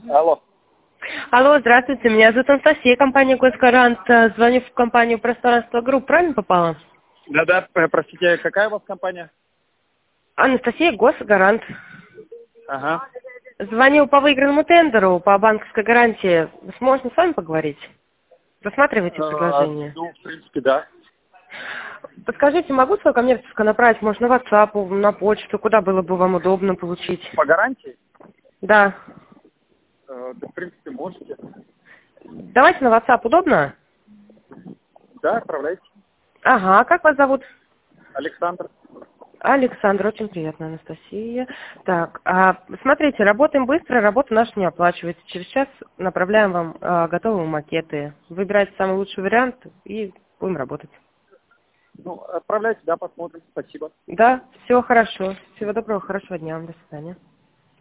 Алло. Алло, здравствуйте, меня зовут Анастасия, компания «Госгарант». Звоню в компанию «Пространство Групп». Правильно попала? Да-да, простите, какая у вас компания? Анастасия, «Госгарант». Ага. Звоню по выигранному тендеру, по банковской гарантии. Можно с вами поговорить? Рассматриваете предложение? Ну, в принципе, да. Подскажите, могу свое коммерческое направить, может, на WhatsApp, на почту, куда было бы вам удобно получить? По гарантии? Да. Да, в принципе, можете. Давайте на WhatsApp, удобно? Да, отправляйте. Ага, как вас зовут? Александр. Александр, очень приятно, Анастасия. Так, смотрите, работаем быстро, работа наша не оплачивается. Через час направляем вам готовые макеты. Выбирайте самый лучший вариант и будем работать. Ну, отправляйте, да, посмотрим. Спасибо. Да, все хорошо. Всего доброго, хорошего дня вам, до свидания.